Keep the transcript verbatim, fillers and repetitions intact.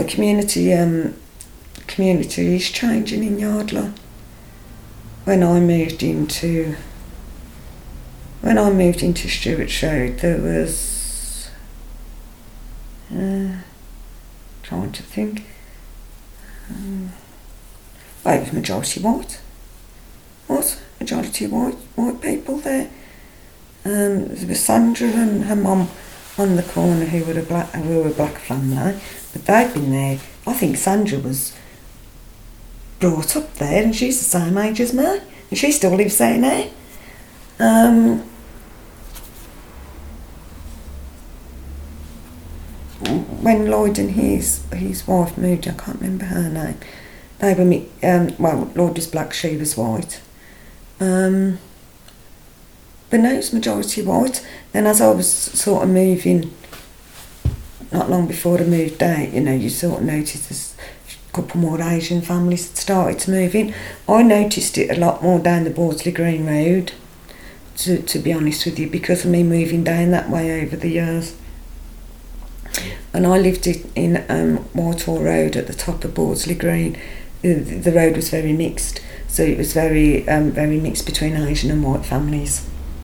the community um, community is changing in Yardley. When I moved into when I moved into Stewart's Road, there was uh, trying to think. Um, well, it was majority white. Was majority white white people there. Um, there was Sandra and her mum on the corner who were a black who were a black family, but they'd been there. I think Sandra was brought up there, and she's the same age as me, and she still lives there now. Um, when Lloyd and his his wife moved, I can't remember her name. They were me. Um, well, Lloyd was black, she was white. Um, but no, it's majority white. Then as I was sort of moving, not long before I moved out, you know, you sort of noticed there's a couple more Asian families that started to move in. I noticed it a lot more down the Bordesley Green Road, to, to be honest with you, because of me moving down that way over the years. And I lived in, in um, Whitehall Road at the top of Bordesley Green. The, the road was very mixed, so it was very um, very mixed between Asian and white families.